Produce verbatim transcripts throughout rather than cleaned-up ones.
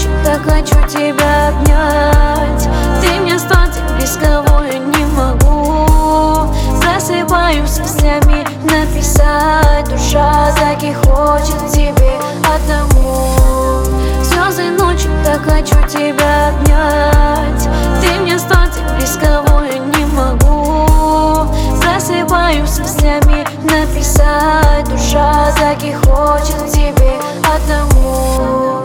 ночи так хочу тебя обнять. Ты мне стал тем, без кого я не могу. Засыпаюсь мыслями написать. Душа таки хочет тебе одному. Слезы ночи так хочу тебя обнять. Ты мне стал тем, без кого я не могу. Засыпаюсь мыслями написать. Душа таки хочет тебе одному.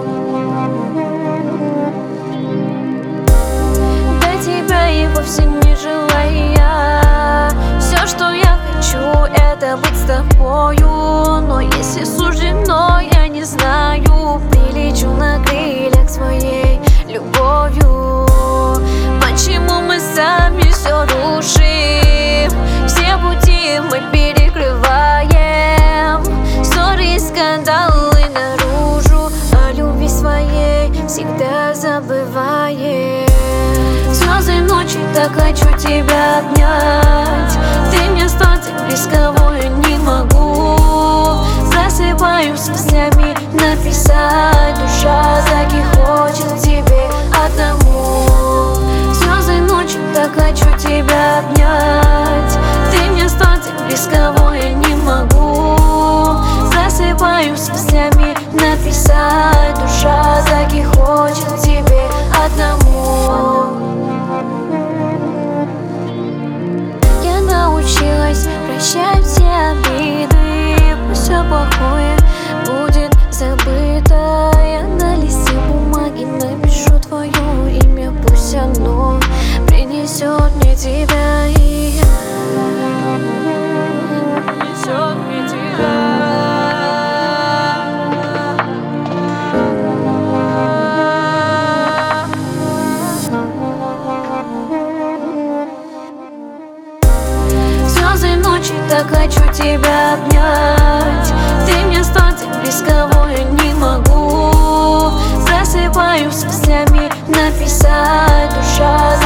До тебя и вовсе не желая. Все, что я хочу, это быть с тобою. Но если суждено, я не знаю, прилечу на крыльях своей любовью. Почему мы сами все рушим? Все пути мы перекрываем. Ссоры и скандалы наружу, о любви своей всегда забываем. Слезы ночи так хочу тебя обнять. Ты мне стал тем, без кого я не могу. Засыпаюсь мыслями написать. Душа таки хочет тебе одному. Слезы ночи так хочу тебя обнять. Ты мне стал тем, без кого я не могу. Засыпаюсь мыслями написать. Душа таки хочет тебе одному. Я научилась прощать все обиды. Пусть все плохое будет забыто. Я на листе бумаги напишу твое имя. Пусть оно принесет мне тебя и принесет мне тебя. Слезы ночи так хочу тебя обнять. Ты мне стал тем, без кого я не могу. Засыпаюсь мыслями написать. Душа